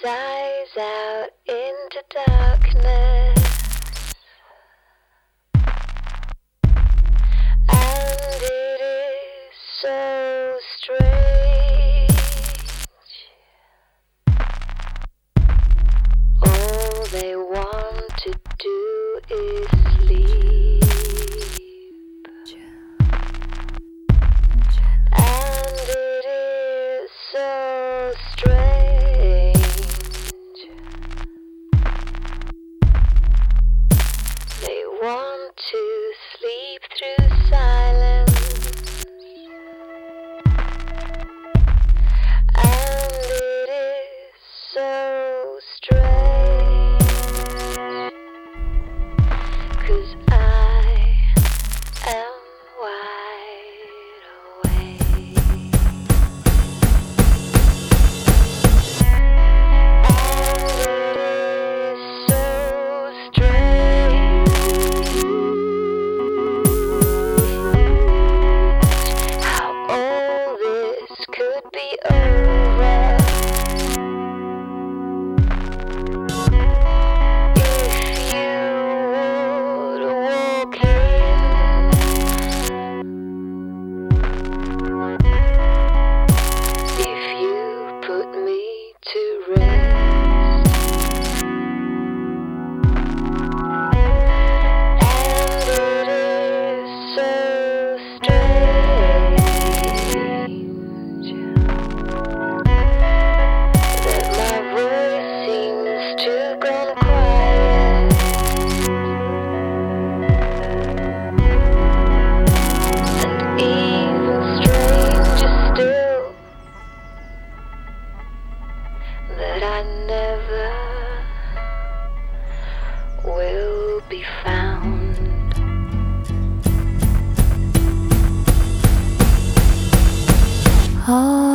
dies out into darkness, and it is so strange. All they want to do is sleep, and it is so strange. They want to sleep through silence, and it is so strange, 'cause I am wide awake, and it is so strange how all this could be over if you would walk in, if you put me to rest, and it is so strange that my voice seems to gone quiet, and even stranger still, that I never will be found. Oh.